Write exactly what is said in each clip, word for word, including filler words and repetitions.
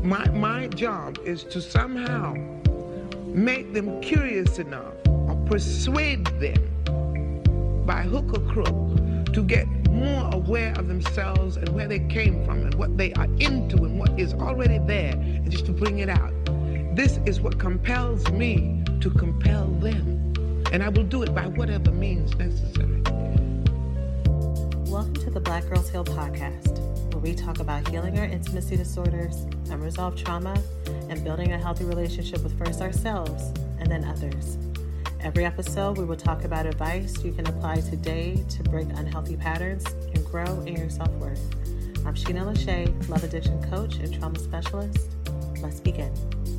my, my job is to somehow make them curious enough or persuade them by hook or crook to get more aware of themselves and where they came from and what they are into and what is already there, and just to bring it out. This is what compels me to compel them, and I will do it by whatever means necessary. Welcome to the Black Girls Heal podcast, where we talk about healing our intimacy disorders, unresolved trauma, and building a healthy relationship with first ourselves and then others. Every episode, we will talk about advice you can apply today to break unhealthy patterns and grow in your self-worth. I'm Sheena Lachey, love addiction coach and trauma specialist. Let's begin.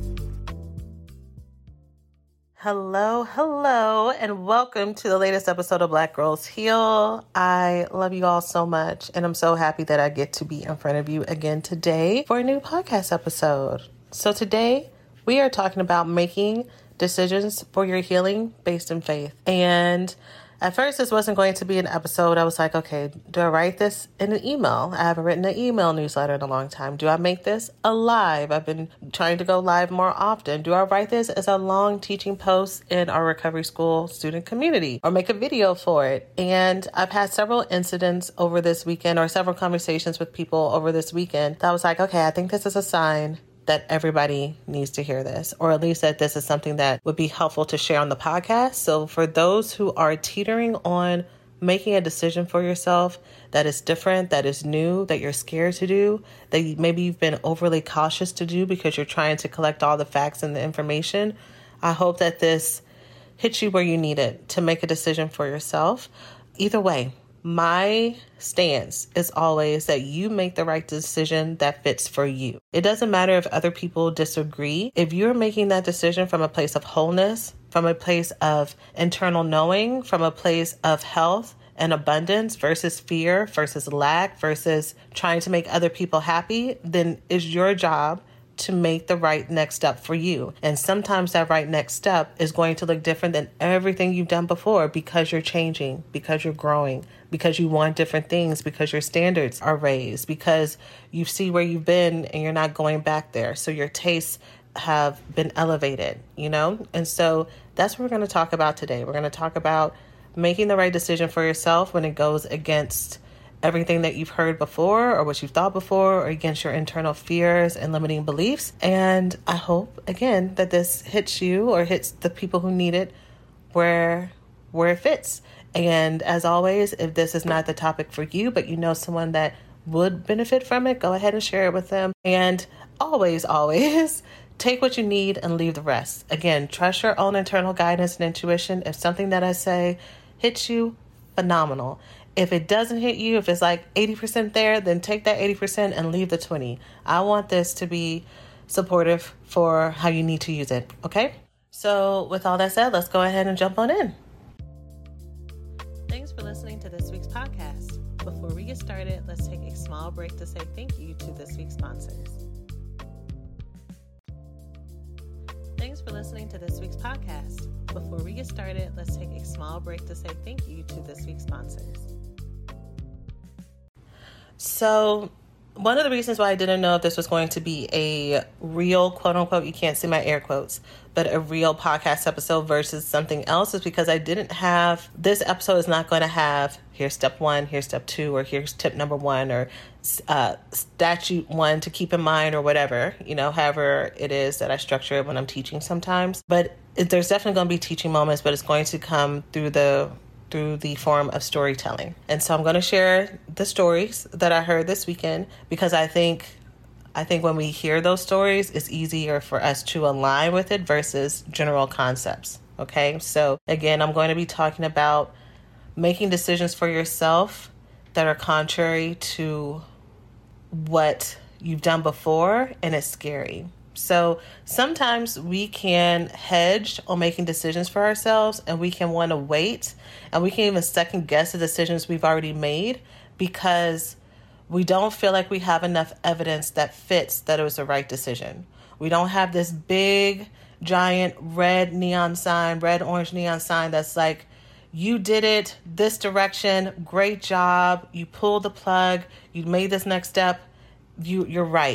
Hello, hello, and welcome to the latest episode of Black Girls Heal. I love you all so much, and I'm so happy that I get to be in front of you again today for a new podcast episode. So today, we are talking about making decisions for your healing based in faith. And at first, this wasn't going to be an episode. I was like, okay, do I write this in an email? I haven't written an email newsletter in a long time. Do I make this a live? I've been trying to go live more often. Do I write this as a long teaching post in our recovery school student community or make a video for it? And I've had several incidents over this weekend or several conversations with people over this weekend that I was like, okay, I think this is a sign that everybody needs to hear this, or at least that this is something that would be helpful to share on the podcast. So for those who are teetering on making a decision for yourself that is different, that is new, that you're scared to do, that you, maybe you've been overly cautious to do because you're trying to collect all the facts and the information, I hope that this hits you where you need it to make a decision for yourself. Either way, my stance is always that you make the right decision that fits for you. It doesn't matter if other people disagree. If you're making that decision from a place of wholeness, from a place of internal knowing, from a place of health and abundance versus fear versus lack versus trying to make other people happy, then it's your job to make the right next step for you. And sometimes that right next step is going to look different than everything you've done before because you're changing, because you're growing, because you want different things, because your standards are raised, because you see where you've been and you're not going back there. So your tastes have been elevated, you know? And so that's what we're going to talk about today. We're going to talk about making the right decision for yourself when it goes against everything that you've heard before or what you've thought before or against your internal fears and limiting beliefs. And I hope, again, that this hits you or hits the people who need it where where it fits. And as always, if this is not the topic for you, but you know someone that would benefit from it, go ahead and share it with them. And always, always take what you need and leave the rest. Again, trust your own internal guidance and intuition. If something that I say hits you, phenomenal. If it doesn't hit you, if it's like eighty percent there, then take that eighty percent and leave the twenty. I want this to be supportive for how you need to use it. Okay? So with all that said, let's go ahead and jump on in. Thanks for listening to this week's podcast. Before we get started, let's take a small break to say thank you to this week's sponsors. Thanks for listening to this week's podcast. Before we get started, let's take a small break to say thank you to this week's sponsors. So one of the reasons why I didn't know if this was going to be a real, quote unquote, you can't see my air quotes, but a real podcast episode versus something else is because I didn't have, this episode is not going to have, here's step one, here's step two, or here's tip number one, or uh, statute one to keep in mind, or whatever, you know, however it is that I structure it when I'm teaching sometimes. But it, there's definitely going to be teaching moments, but it's going to come through the through the form of storytelling. And so I'm going to share the stories that I heard this weekend because I think I think when we hear those stories, it's easier for us to align with it versus general concepts. Okay, so again, I'm going to be talking about making decisions for yourself that are contrary to what you've done before, and it's scary. So sometimes we can hedge on making decisions for ourselves, and we can want to wait, and we can even second guess the decisions we've already made because we don't feel like we have enough evidence that fits that it was the right decision. We don't have this big, giant red neon sign, red, orange neon sign that's like, you did it this direction, great job, you pulled the plug, you made this next step, you, you're right.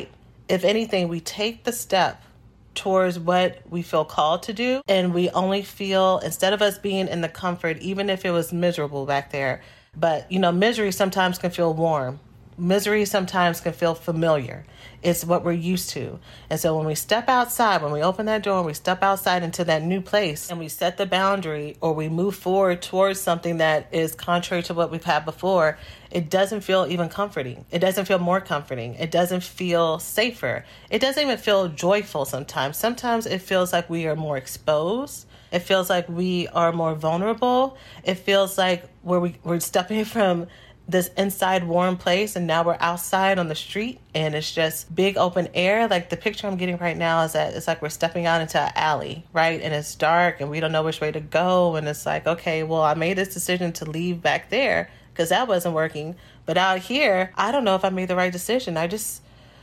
if anything, we take the step towards what we feel called to do, and we only feel, instead of us being in the comfort, even if it was miserable back there, but, you know, misery sometimes can feel warm. Misery sometimes can feel familiar. It's what we're used to. And so when we step outside, when we open that door and we step outside into that new place and we set the boundary, or we move forward towards something that is contrary to what we've had before, it doesn't feel even comforting. It doesn't feel more comforting. It doesn't feel safer. It doesn't even feel joyful sometimes. Sometimes it feels like we are more exposed. It feels like we are more vulnerable. It feels like we're, we, we're stepping from this inside warm place and now we're outside on the street and it's just big open air. Like the picture I'm getting right now is that it's like we're stepping out into an alley, right? And it's dark and we don't know which way to go. And it's like, okay, well, I made this decision to leave back there because that wasn't working. But out here, I don't know if I made the right decision. I just,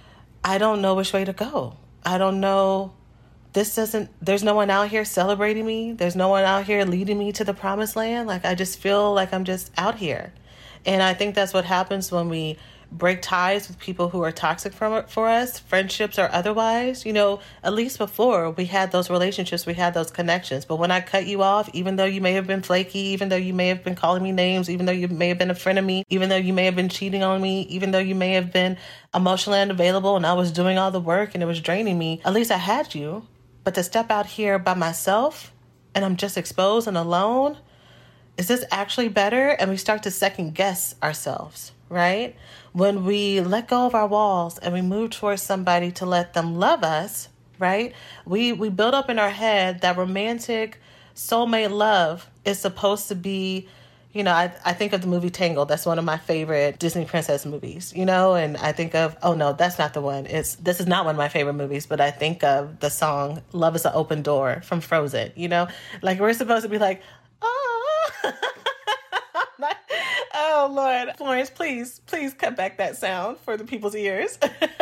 I don't know which way to go. I don't know. This doesn't, there's no one out here celebrating me. There's no one out here leading me to the promised land. Like, I just feel like I'm just out here. And I think that's what happens when we break ties with people who are toxic for, for us, friendships or otherwise. You know, at least before we had those relationships, we had those connections. But when I cut you off, even though you may have been flaky, even though you may have been calling me names, even though you may have been a friend of me, even though you may have been cheating on me, even though you may have been emotionally unavailable and I was doing all the work and it was draining me, at least I had you. But to step out here by myself and I'm just exposed and alone, is this actually better? And we start to second guess ourselves, right? When we let go of our walls and we move towards somebody to let them love us, right? We we build up in our head that romantic soulmate love is supposed to be, you know, I, I think of the movie Tangled. That's one of my favorite Disney princess movies, you know, and I think of, oh no, that's not the one. It's, this is not one of my favorite movies, but I think of the song Love is an Open Door from Frozen, you know, like we're supposed to be like, oh, oh Lord, Florence, please, please cut back that sound for the people's ears.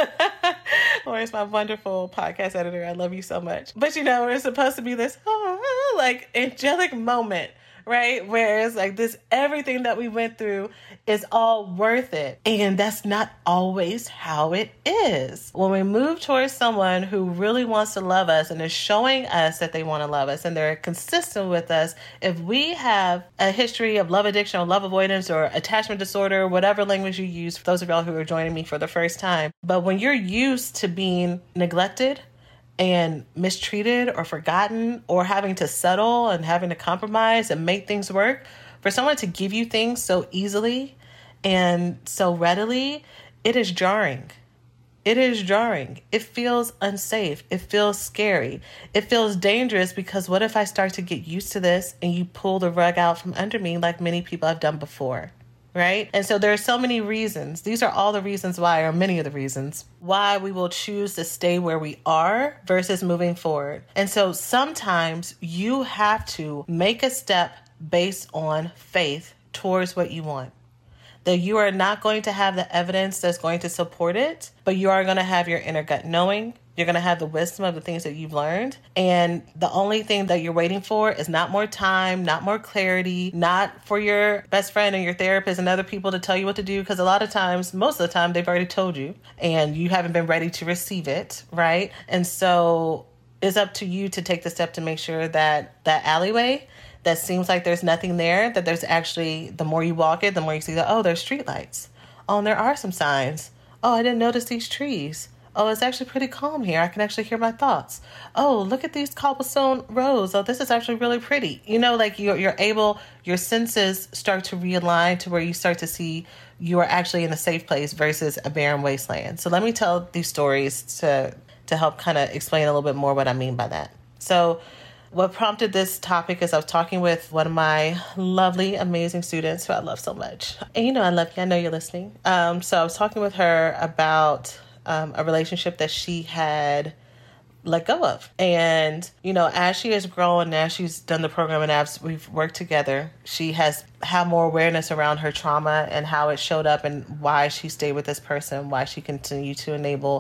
Florence, my wonderful podcast editor, I love you so much. But you know, we're supposed to be this oh, like angelic moment, right? Whereas like this, everything that we went through is all worth it. And that's not always how it is. When we move towards someone who really wants to love us and is showing us that they want to love us and they're consistent with us, if we have a history of love addiction or love avoidance or attachment disorder, whatever language you use, for those of y'all who are joining me for the first time, but when you're used to being neglected and mistreated or forgotten or having to settle and having to compromise and make things work, for someone to give you things so easily and so readily, it is jarring. It is jarring. It feels unsafe. It feels scary. It feels dangerous because what if I start to get used to this and you pull the rug out from under me like many people have done before? Right? And so there are so many reasons. These are all the reasons why, or many of the reasons why we will choose to stay where we are versus moving forward. And so sometimes you have to make a step based on faith towards what you want. That you are not going to have the evidence that's going to support it, but you are going to have your inner gut knowing. You're going to have the wisdom of the things that you've learned. And the only thing that you're waiting for is not more time, not more clarity, not for your best friend and your therapist and other people to tell you what to do. Because a lot of times, most of the time, they've already told you and you haven't been ready to receive it, right? And so it's up to you to take the step to make sure that that alleyway that seems like there's nothing there, that there's actually, the more you walk it, the more you see that, oh, there's streetlights. Oh, and there are some signs. Oh, I didn't notice these trees. Oh, it's actually pretty calm here. I can actually hear my thoughts. Oh, look at these cobblestone roads. Oh, this is actually really pretty. You know, like you're, you're able, your senses start to realign to where you start to see you are actually in a safe place versus a barren wasteland. So let me tell these stories to, to help kind of explain a little bit more what I mean by that. So what prompted this topic is I was talking with one of my lovely, amazing students who I love so much. And you know, I love you. I know you're listening. Um, so I was talking with her about um, a relationship that she had let go of. And, you know, as she has grown, as she's done the program and as we've worked together, she has had more awareness around her trauma and how it showed up and why she stayed with this person, why she continued to enable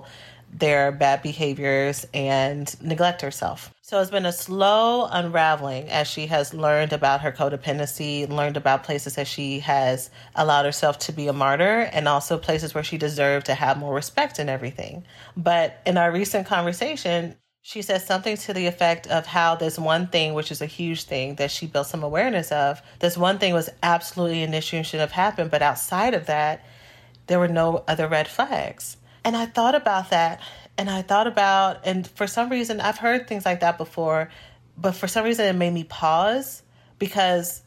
their bad behaviors and neglect herself. So it's been a slow unraveling as she has learned about her codependency, learned about places that she has allowed herself to be a martyr, and also places where she deserved to have more respect and everything. But in our recent conversation, she said something to the effect of how this one thing, which is a huge thing that she built some awareness of, this one thing was absolutely an issue and should have happened. But outside of that, there were no other red flags. And I thought about that, and I thought about, and for some reason, I've heard things like that before, but for some reason it made me pause, because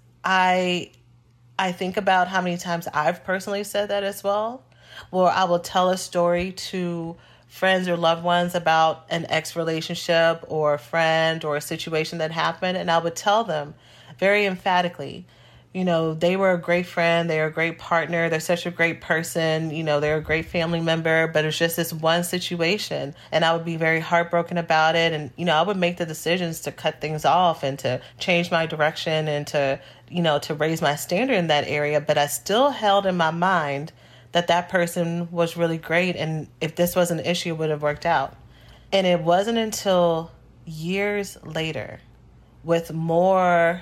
I I think about how many times I've personally said that as well, where I will tell a story to friends or loved ones about an ex relationship or a friend or a situation that happened, and I would tell them very emphatically, you know, they were a great friend, they're a great partner, they're such a great person, you know, they're a great family member, but it's just this one situation. And I would be very heartbroken about it. And, you know, I would make the decisions to cut things off and to change my direction and to, you know, to raise my standard in that area. But I still held in my mind that that person was really great. And if this was an issue, it would have worked out. And it wasn't until years later, with more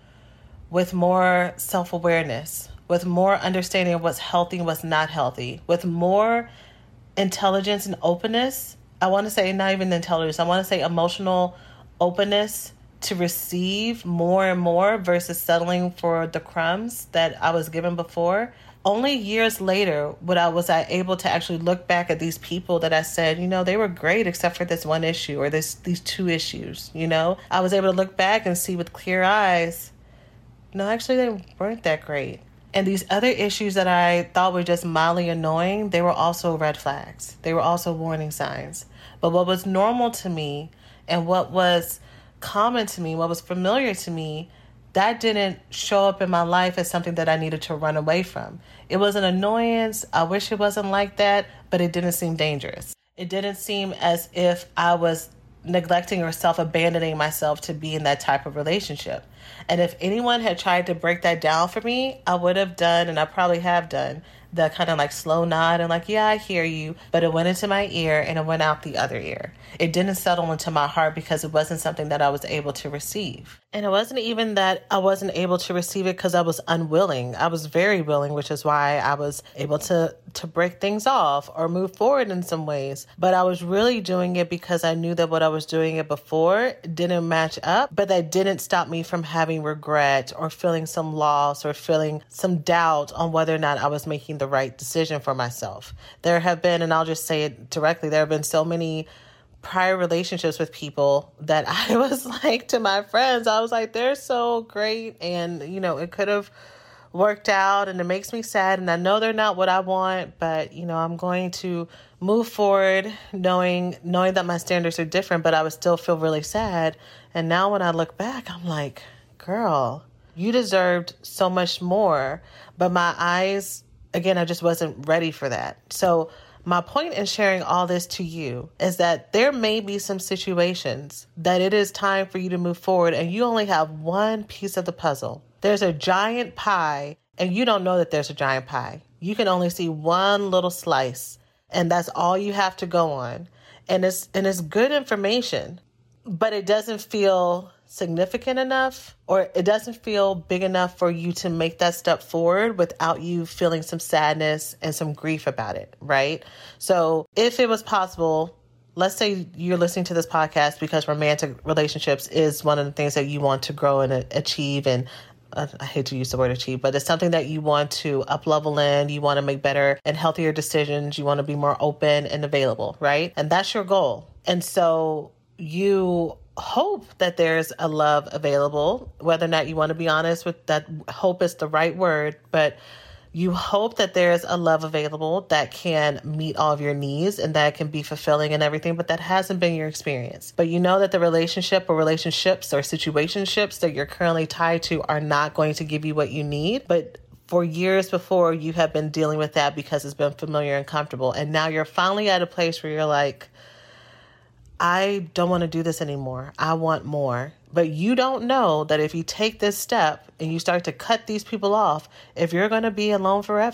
with more self-awareness, with more understanding of what's healthy and what's not healthy, with more intelligence and openness. I want to say not even intelligence, I want to say emotional openness to receive more and more versus settling for the crumbs that I was given before. Only years later would I was I able to actually look back at these people that I said, you know, they were great except for this one issue or this these two issues, you know. I was able to look back and see with clear eyes, no, actually, they weren't that great. And these other issues that I thought were just mildly annoying, they were also red flags. They were also warning signs. But what was normal to me and what was common to me, what was familiar to me, that didn't show up in my life as something that I needed to run away from. It was an annoyance. I wish it wasn't like that, but it didn't seem dangerous. It didn't seem as if I was neglecting or self-abandoning myself to be in that type of relationship. And if anyone had tried to break that down for me, I would have done, and I probably have done, the kind of like slow nod and like, yeah, I hear you. But it went into my ear and it went out the other ear. It didn't settle into my heart because it wasn't something that I was able to receive. And it wasn't even that I wasn't able to receive it because I was unwilling. I was very willing, which is why I was able to, to break things off or move forward in some ways. But I was really doing it because I knew that what I was doing it before didn't match up, but that didn't stop me from having regret or feeling some loss or feeling some doubt on whether or not I was making the right decision for myself. There have been, and I'll just say it directly, there have been so many prior relationships with people that I was like to my friends, I was like, they're so great. And, you know, it could have worked out and it makes me sad. And I know they're not what I want, but, you know, I'm going to move forward knowing, knowing that my standards are different, but I would still feel really sad. And now when I look back, I'm like, girl, you deserved so much more. But my eyes, again, I just wasn't ready for that. So my point in sharing all this to you is that there may be some situations that it is time for you to move forward and you only have one piece of the puzzle. There's a giant pie and you don't know that there's a giant pie. You can only see one little slice and that's all you have to go on. And it's, and it's good information, but it doesn't feel significant enough, or it doesn't feel big enough for you to make that step forward without you feeling some sadness and some grief about it, right? So if it was possible, let's say you're listening to this podcast because romantic relationships is one of the things that you want to grow and achieve, and uh, I hate to use the word achieve, but it's something that you want to up level in, you want to make better and healthier decisions, you want to be more open and available, right? And that's your goal. And so you hope that there's a love available, whether or not you want to be honest with that. Hope is the right word, but you hope that there's a love available that can meet all of your needs and that can be fulfilling and everything, but that hasn't been your experience. But you know that the relationship or relationships or situationships that you're currently tied to are not going to give you what you need. But for years before, you have been dealing with that because it's been familiar and comfortable. And now you're finally at a place where you're like, I don't want to do this anymore. I want more. But you don't know that if you take this step and you start to cut these people off, if you're going to be alone forever.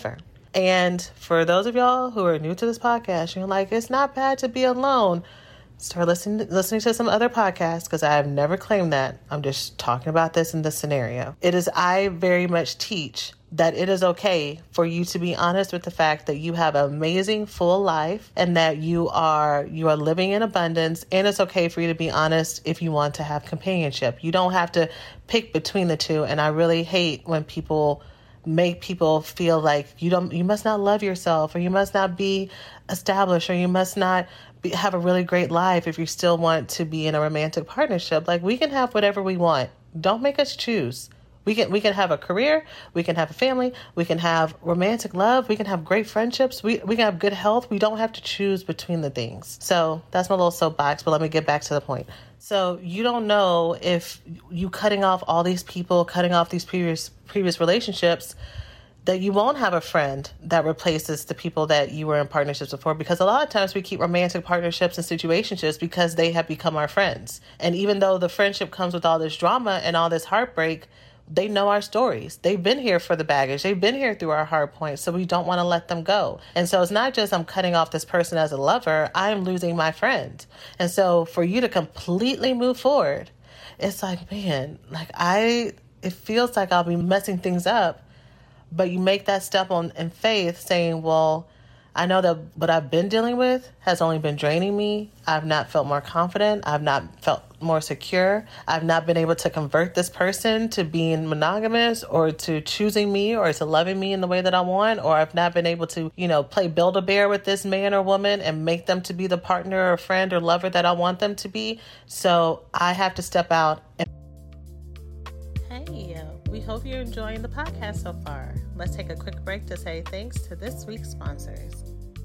And for those of y'all who are new to this podcast, you're like, it's not bad to be alone. Start listening listening to some other podcasts, because I have never claimed that. I'm just talking about this in this scenario. It is, I very much teach that it is okay for you to be honest with the fact that you have an amazing full life and that you are you are living in abundance, and it's okay for you to be honest if you want to have companionship. You don't have to pick between the two, and I really hate when people make people feel like you don't you must not love yourself, or you must not be established, or you must not be, have a really great life if you still want to be in a romantic partnership. Like, we can have whatever we want. Don't make us choose. We can we can have a career, we can have a family, we can have romantic love, we can have great friendships, we, we can have good health. We don't have to choose between the things. So that's my little soapbox, but let me get back to the point. So you don't know if you cutting off all these people, cutting off these previous previous relationships, that you won't have a friend that replaces the people that you were in partnerships before. Because a lot of times we keep romantic partnerships and situationships because they have become our friends. And even though the friendship comes with all this drama and all this heartbreak, they know our stories. They've been here for the baggage. They've been here through our hard points. So we don't want to let them go. And so it's not just I'm cutting off this person as a lover. I'm losing my friend. And so for you to completely move forward, it's like, man, like I, it feels like I'll be messing things up. But you make that step on in faith, saying, well, I know that what I've been dealing with has only been draining me. I've not felt more confident. I've not felt more secure. I've not been able to convert this person to being monogamous, or to choosing me, or to loving me in the way that I want. Or I've not been able to, you know, play Build-A-Bear with this man or woman and make them to be the partner or friend or lover that I want them to be. So I have to step out. And- hey, we hope you're enjoying the podcast so far. Let's take a quick break to say thanks to this week's sponsors.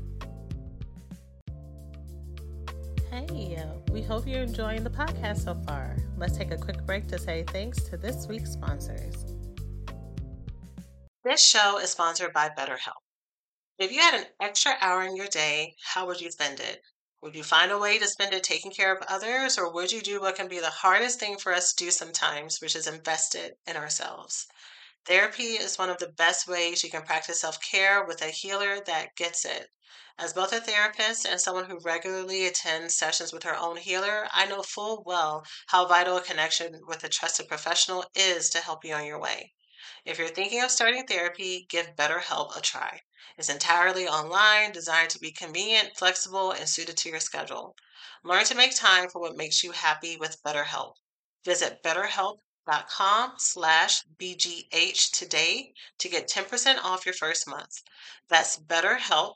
Hey, we hope you're enjoying the podcast so far. Let's take a quick break to say thanks to this week's sponsors. This show is sponsored by BetterHelp. If you had an extra hour in your day, how would you spend it? Would you find a way to spend it taking care of others, or would you do what can be the hardest thing for us to do sometimes, which is invest it in ourselves? Therapy is one of the best ways you can practice self-care with a healer that gets it. As both a therapist and someone who regularly attends sessions with her own healer, I know full well how vital a connection with a trusted professional is to help you on your way. If you're thinking of starting therapy, give BetterHelp a try. It's entirely online, designed to be convenient, flexible, and suited to your schedule. Learn to make time for what makes you happy with BetterHelp. Visit BetterHelp.com slash BGH today to get ten percent off your first month. That's BetterHelp,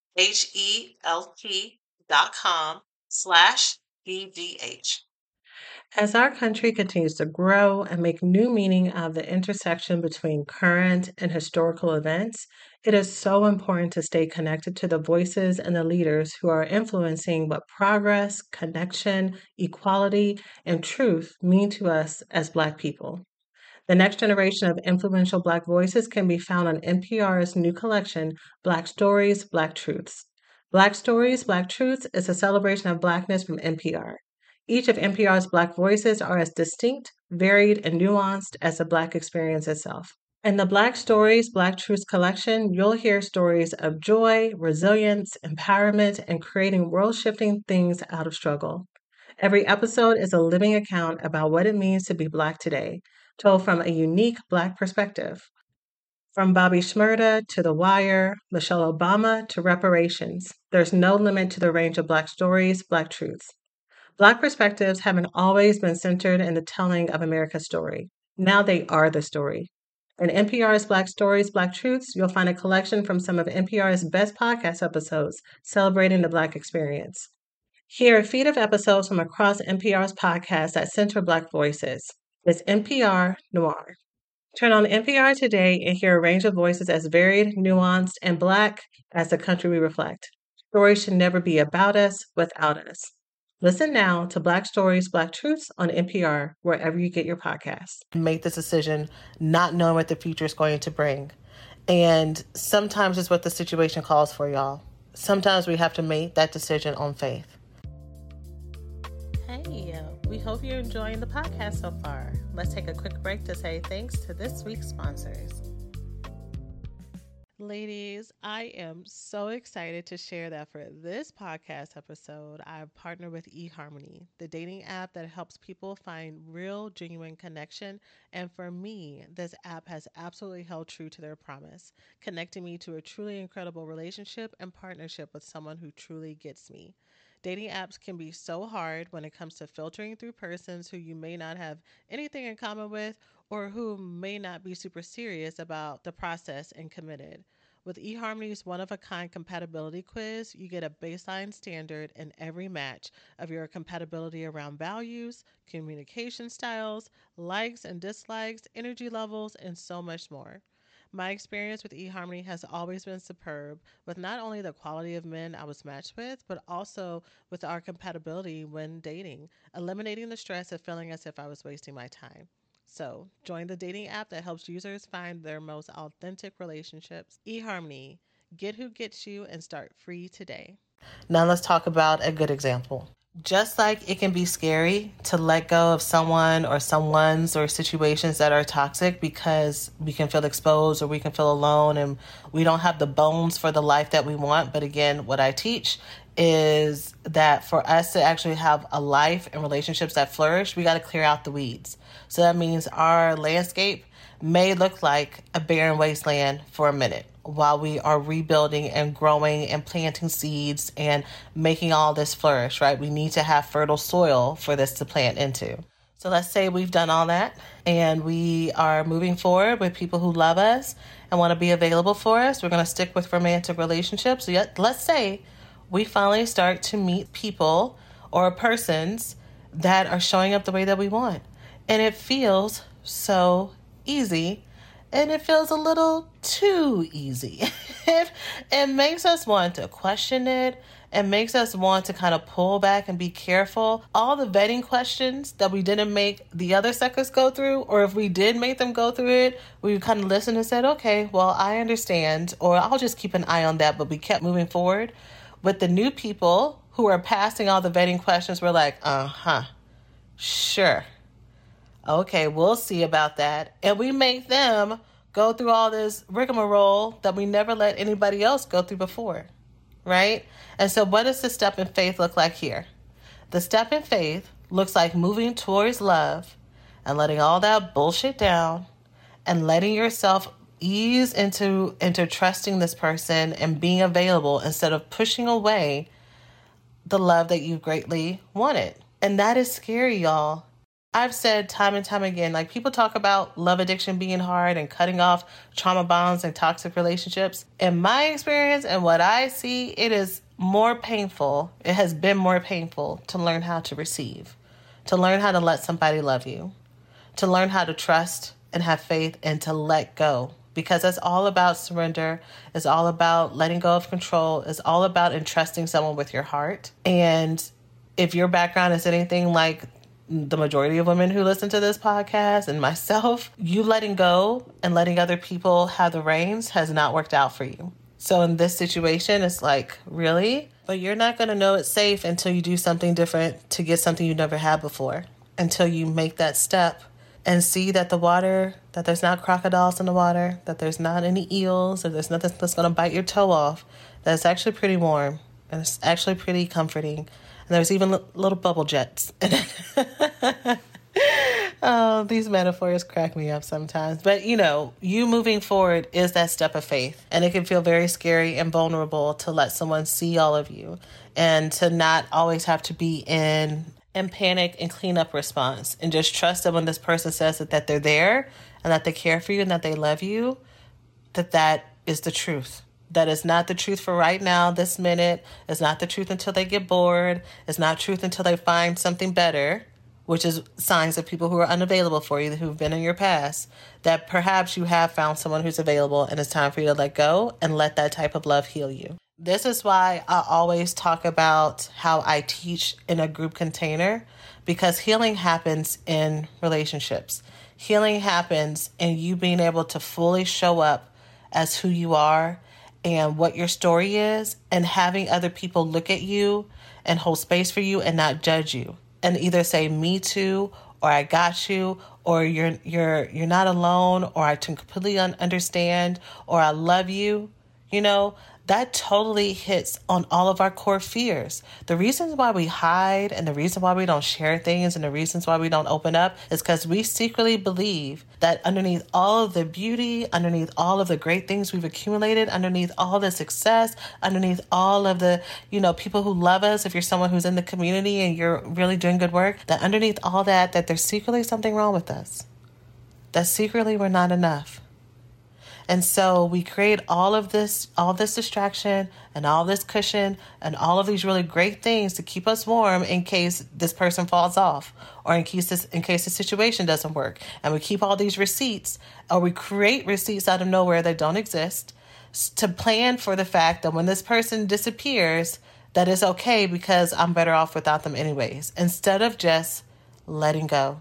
H-E-L-P dot com slash BGH. As our country continues to grow and make new meaning of the intersection between current and historical events, it is so important to stay connected to the voices and the leaders who are influencing what progress, connection, equality, and truth mean to us as Black people. The next generation of influential Black voices can be found on N P R's new collection, Black Stories, Black Truths. Black Stories, Black Truths is a celebration of Blackness from N P R. Each of N P R's Black voices are as distinct, varied, and nuanced as the Black experience itself. In the Black Stories, Black Truths collection, you'll hear stories of joy, resilience, empowerment, and creating world-shifting things out of struggle. Every episode is a living account about what it means to be Black today, told from a unique Black perspective. From Bobby Shmurda to The Wire, Michelle Obama to reparations, there's no limit to the range of Black stories, Black truths. Black perspectives haven't always been centered in the telling of America's story. Now they are the story. In N P R's Black Stories, Black Truths, you'll find a collection from some of N P R's best podcast episodes celebrating the Black experience. Hear a feed of episodes from across N P R's podcasts that center Black voices. It's N P R Noir. Turn on N P R today and hear a range of voices as varied, nuanced, and Black as the country we reflect. Stories should never be about us, without us. Listen now to Black Stories, Black Truths on N P R, wherever you get your podcasts. Make this decision not knowing what the future is going to bring. And sometimes it's what the situation calls for, y'all. Sometimes we have to make that decision on faith. Hey, we hope you're enjoying the podcast so far. Let's take a quick break to say thanks to this week's sponsors. Ladies, I am so excited to share that for this podcast episode, I've partnered with eHarmony, the dating app that helps people find real, genuine connection. And for me, this app has absolutely held true to their promise, connecting me to a truly incredible relationship and partnership with someone who truly gets me. Dating apps can be so hard when it comes to filtering through persons who you may not have anything in common with or who may not be super serious about the process and committed. With eHarmony's one of a kind compatibility quiz, you get a baseline standard in every match of your compatibility around values, communication styles, likes and dislikes, energy levels, and so much more. My experience with eHarmony has always been superb, with not only the quality of men I was matched with, but also with our compatibility when dating, eliminating the stress of feeling as if I was wasting my time. So, join the dating app that helps users find their most authentic relationships. eHarmony, get who gets you and start free today. Now, let's talk about a good example. Just like it can be scary to let go of someone or someone's or situations that are toxic because we can feel exposed or we can feel alone and we don't have the bones for the life that we want. But again, what I teach is that for us to actually have a life and relationships that flourish, we got to clear out the weeds. So that means our landscape may look like a barren wasteland for a minute while we are rebuilding and growing and planting seeds and making all this flourish, right? We need to have fertile soil for this to plant into. So let's say we've done all that and we are moving forward with people who love us and want to be available for us. We're going to stick with romantic relationships. Yet, let's say we finally start to meet people or persons that are showing up the way that we want. And it feels so easy. And it feels a little too easy. it, it makes us want to question it. It makes us want to kind of pull back and be careful. All the vetting questions that we didn't make the other suckers go through, or if we did make them go through it, we kind of listened and said, okay, well, I understand, or I'll just keep an eye on that, but we kept moving forward. With the new people who are passing all the vetting questions, we're like, uh-huh, sure. Okay, we'll see about that. And we make them go through all this rigmarole that we never let anybody else go through before, right? And so what does the step in faith look like here? The step in faith looks like moving towards love and letting all that bullshit down and letting yourself ease into, into trusting this person and being available instead of pushing away the love that you greatly wanted. And that is scary, y'all. I've said time and time again, like people talk about love addiction being hard and cutting off trauma bonds and toxic relationships. In my experience and what I see, it is more painful. It has been more painful to learn how to receive, to learn how to let somebody love you, to learn how to trust and have faith and to let go. Because it's all about surrender. It's all about letting go of control. It's all about entrusting someone with your heart. And if your background is anything like the majority of women who listen to this podcast and myself, you letting go and letting other people have the reins has not worked out for you. So in this situation, it's like, really? But you're not going to know it's safe until you do something different to get something you never had before, until you make that step and see that the water, that there's not crocodiles in the water, that there's not any eels, or there's nothing that's going to bite your toe off, that it's actually pretty warm and it's actually pretty comforting. And there's even l- little bubble jets in it. Oh, these metaphors crack me up sometimes. But, you know, you moving forward is that step of faith. And it can feel very scary and vulnerable to let someone see all of you and to not always have to be in and panic and clean up response and just trust that when this person says that, that they're there and that they care for you and that they love you, that that is the truth. That is not the truth for right now, this minute. It's not the truth until they get bored. It's not truth until they find something better, which is signs of people who are unavailable for you, who've been in your past, that perhaps you have found someone who's available and it's time for you to let go and let that type of love heal you. This is why I always talk about how I teach in a group container, because healing happens in relationships. Healing happens in you being able to fully show up as who you are and what your story is, and having other people look at you and hold space for you and not judge you and either say me too or I got you, or you're you're you're not alone, or I can completely un- understand, or I love you, you know, that totally hits on all of our core fears. The reasons why we hide and the reason why we don't share things and the reasons why we don't open up is because we secretly believe that underneath all of the beauty, underneath all of the great things we've accumulated, underneath all the success, underneath all of the, you know, people who love us, if you're someone who's in the community and you're really doing good work, that underneath all that, that there's secretly something wrong with us. That secretly we're not enough. And so we create all of this, all this distraction and all this cushion and all of these really great things to keep us warm in case this person falls off or in case this, in case the situation doesn't work. And we keep all these receipts, or we create receipts out of nowhere that don't exist to plan for the fact that when this person disappears, that it's okay because I'm better off without them anyways, instead of just letting go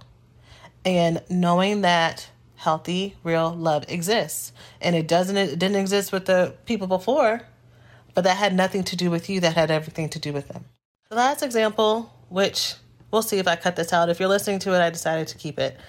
and knowing that healthy, real love exists. And it doesn't, it didn't exist with the people before, but that had nothing to do with you. That had everything to do with them. The last example, which we'll see if I cut this out. If you're listening to it, I decided to keep it.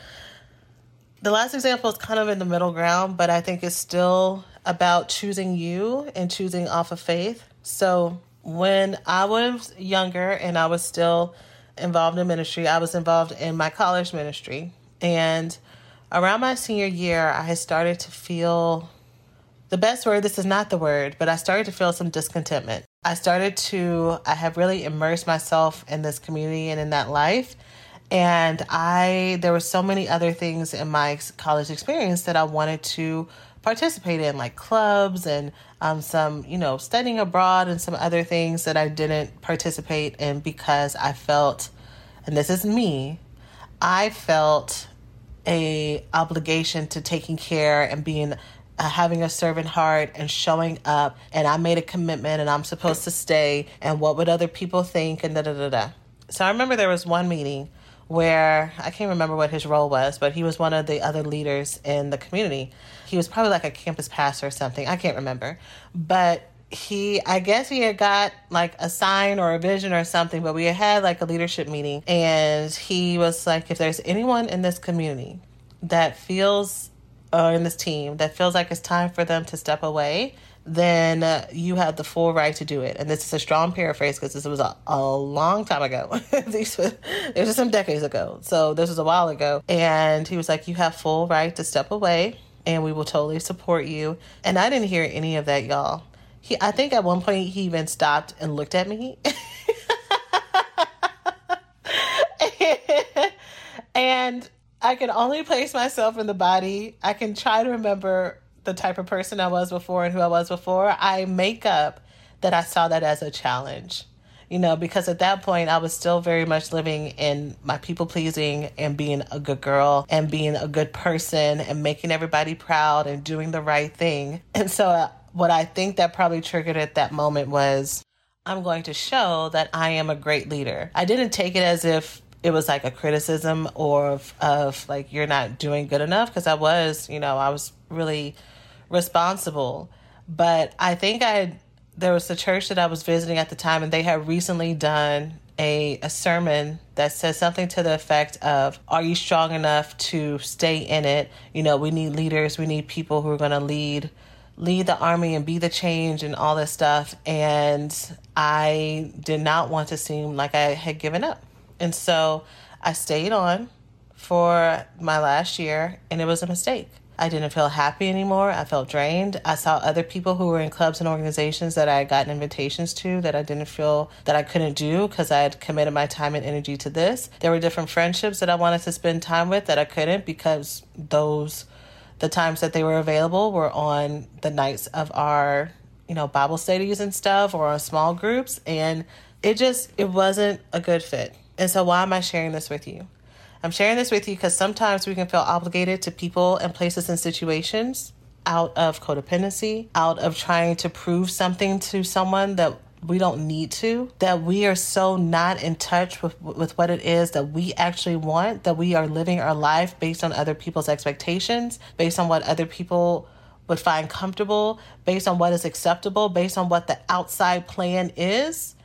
The last example is kind of in the middle ground, but I think it's still about choosing you and choosing off of faith. So when I was younger and I was still involved in ministry, I was involved in my college ministry. And around my senior year, I had started to feel, the best word, this is not the word, but I started to feel some discontentment. I started to, I have really immersed myself in this community and in that life. And I, there were so many other things in my college experience that I wanted to participate in, like clubs and um, some, you know, studying abroad and some other things that I didn't participate in because I felt, and this is me, I felt a obligation to taking care and being uh, having a servant heart and showing up, and I made a commitment and I'm supposed to stay, and what would other people think, and da da da da. So I remember there was one meeting where I can't remember what his role was, but he was one of the other leaders in the community. He was probably like a campus pastor or something. I can't remember, but he, I guess he had got like a sign or a vision or something, but we had had like a leadership meeting, and he was like, if there's anyone in this community that feels, or in this team that feels like it's time for them to step away, then uh, you have the full right to do it. And this is a strong paraphrase because this was a, a long time ago. These were, it was some decades ago. So this was a while ago. And he was like, you have full right to step away and we will totally support you. And I didn't hear any of that, y'all. He, I think at one point he even stopped and looked at me. And I can only place myself in the body. I can try to remember the type of person I was before and who I was before. I make up that I saw that as a challenge, you know, because at that point I was still very much living in my people pleasing and being a good girl and being a good person and making everybody proud and doing the right thing. And so uh, what I think that probably triggered at that moment was, I'm going to show that I am a great leader. I didn't take it as if it was like a criticism or of, of like, you're not doing good enough, because I was, you know, I was really responsible. But I think I had, there was a church that I was visiting at the time, and they had recently done a, a sermon that says something to the effect of, are you strong enough to stay in it? You know, we need leaders. We need people who are going to lead lead the army and be the change and all this stuff. And I did not want to seem like I had given up. And so I stayed on for my last year, and it was a mistake. I didn't feel happy anymore. I felt drained. I saw other people who were in clubs and organizations that I had gotten invitations to that I didn't feel that I couldn't do because I had committed my time and energy to this. There were different friendships that I wanted to spend time with that I couldn't because those the times that they were available were on the nights of our, you know, Bible studies and stuff, or on small groups. And it just, it wasn't a good fit. And so why am I sharing this with you? I'm sharing this with you because sometimes we can feel obligated to people and places and situations out of codependency, out of trying to prove something to someone that we don't need to, that we are so not in touch with with what it is that we actually want, that we are living our life based on other people's expectations, based on what other people would find comfortable, based on what is acceptable, based on what the outside plan is.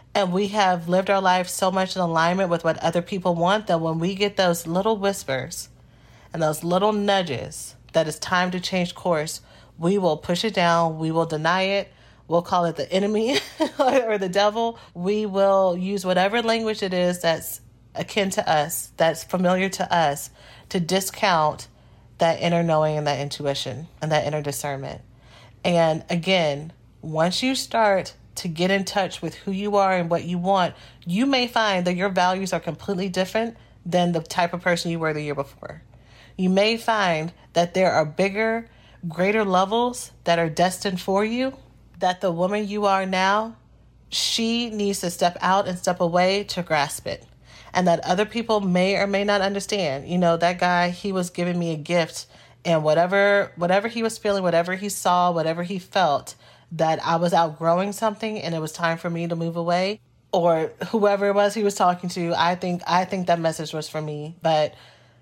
And we have lived our life so much in alignment with what other people want that when we get those little whispers and those little nudges that it's time to change course, we will push it down. We will deny it. We'll call it the enemy or the devil. We will use whatever language it is that's akin to us, that's familiar to us, to discount that inner knowing and that intuition and that inner discernment. And again, once you start to get in touch with who you are and what you want, you may find that your values are completely different than the type of person you were the year before. You may find that there are bigger, greater levels that are destined for you, that the woman you are now, she needs to step out and step away to grasp it. And that other people may or may not understand. You know, that guy, he was giving me a gift, and whatever whatever he was feeling, whatever he saw, whatever he felt, that I was outgrowing something and it was time for me to move away, or whoever it was he was talking to, I think I think that message was for me. But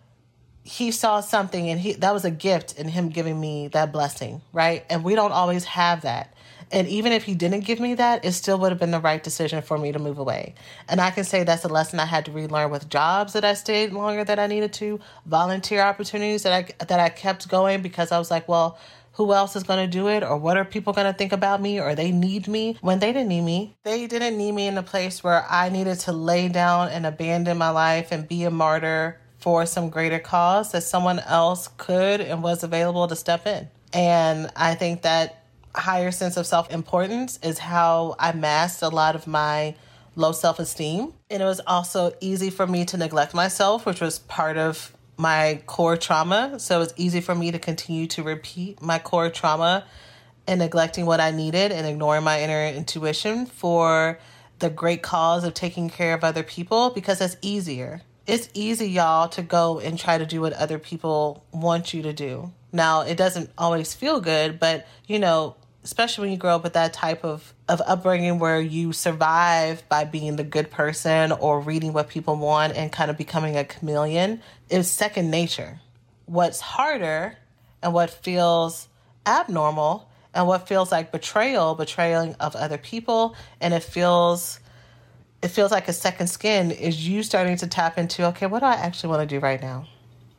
he saw something, and he that was a gift in him giving me that blessing, right? And we don't always have that. And even if he didn't give me that, it still would have been the right decision for me to move away. And I can say that's a lesson I had to relearn with jobs that I stayed longer than I needed to, volunteer opportunities that I that I kept going because I was like, well, who else is going to do it? Or what are people going to think about me? Or they need me when they didn't need me. They didn't need me in a place where I needed to lay down and abandon my life and be a martyr for some greater cause that someone else could and was available to step in. And I think that higher sense of self-importance is how I masked a lot of my low self-esteem. And it was also easy for me to neglect myself, which was part of my core trauma. So it's easy for me to continue to repeat my core trauma and neglecting what I needed and ignoring my inner intuition for the great cause of taking care of other people, because it's easier. It's easy, y'all, to go and try to do what other people want you to do. Now, it doesn't always feel good, but, you know, especially when you grow up with that type of, of upbringing where you survive by being the good person or reading what people want and kind of becoming a chameleon, is second nature. What's harder and what feels abnormal and what feels like betrayal, betraying of other people, and it feels it feels like a second skin, is you starting to tap into, okay, what do I actually want to do right now?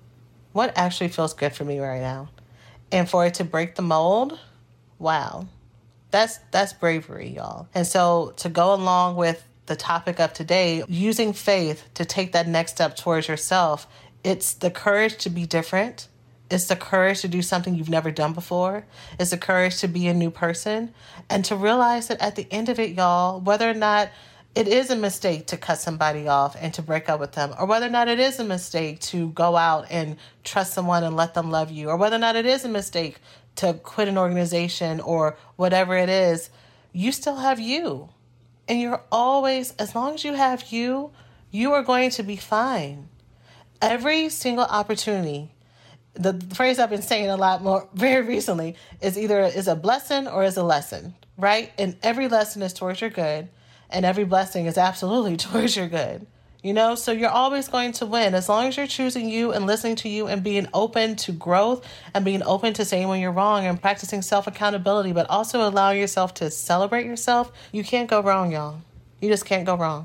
What actually feels good for me right now? And for it to break the mold, wow, that's that's bravery, y'all. And so to go along with the topic of today, using faith to take that next step towards yourself, it's the courage to be different. It's the courage to do something you've never done before. It's the courage to be a new person and to realize that at the end of it, y'all, whether or not it is a mistake to cut somebody off and to break up with them, or whether or not it is a mistake to go out and trust someone and let them love you, or whether or not it is a mistake to quit an organization or whatever it is, you still have you. And you're always, as long as you have you, you are going to be fine. Every single opportunity, the phrase I've been saying a lot more very recently, is either is a blessing or is a lesson, right? And every lesson is towards your good. And every blessing is absolutely towards your good, you know? So you're always going to win as long as you're choosing you and listening to you and being open to growth and being open to saying when you're wrong and practicing self-accountability, but also allowing yourself to celebrate yourself. You can't go wrong, y'all. You just can't go wrong.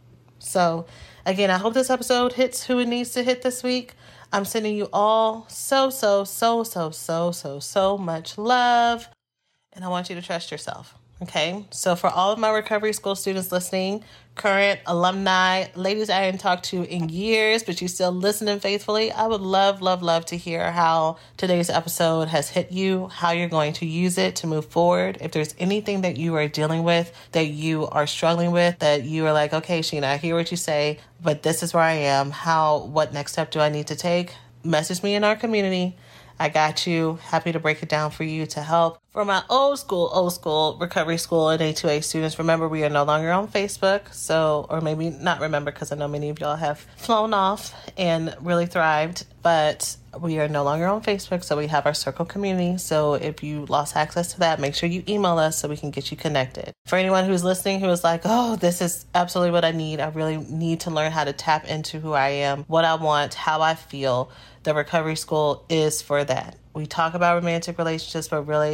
So again, I hope this episode hits who it needs to hit this week. I'm sending you all so, so, so, so, so, so, so much love. And I want you to trust yourself. Okay, so for all of my recovery school students listening, current alumni, ladies I hadn't talked to in years, but you still listening faithfully, I would love, love, love to hear how today's episode has hit you, how you're going to use it to move forward. If there's anything that you are dealing with, that you are struggling with, that you are like, okay, Sheena, I hear what you say, but this is where I am. How, what next step do I need to take? Message me in our community. I got you. Happy to break it down for you to help. For my old school, old school recovery school and A two A students, remember we are no longer on Facebook. So, or maybe not remember, because I know many of y'all have flown off and really thrived, but we are no longer on Facebook. So we have our circle community. So if you lost access to that, make sure you email us so we can get you connected. For anyone who's listening who is like, oh, this is absolutely what I need. I really need to learn how to tap into who I am, what I want, how I feel. The recovery school is for that. We talk about romantic relationships, but really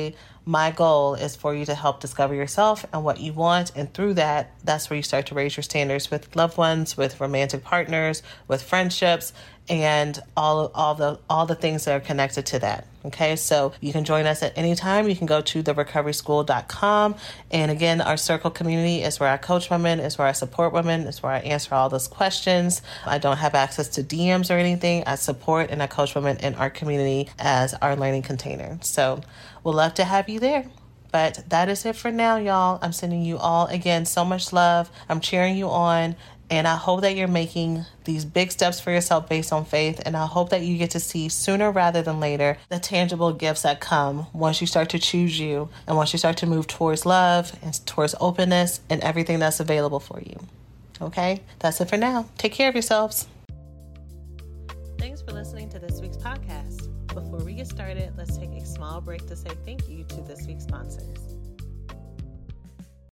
My goal is for you to help discover yourself and what you want. And through that, that's where you start to raise your standards with loved ones, with romantic partners, with friendships, and all all the all the things that are connected to that. Okay, so you can join us at any time. You can go to the recovery school dot com. And again, our circle community is where I coach women, is where I support women, is where I answer all those questions. I don't have access to D Ms or anything. I support and I coach women in our community as our learning container. So we'll love to have you there. But that is it for now, y'all. I'm sending you all, again, so much love. I'm cheering you on. And I hope that you're making these big steps for yourself based on faith. And I hope that you get to see sooner rather than later the tangible gifts that come once you start to choose you and once you start to move towards love and towards openness and everything that's available for you. Okay? That's it for now. Take care of yourselves. Thanks for listening to this week's podcast. Before we get started, let's take a small break to say thank you to this week's sponsors.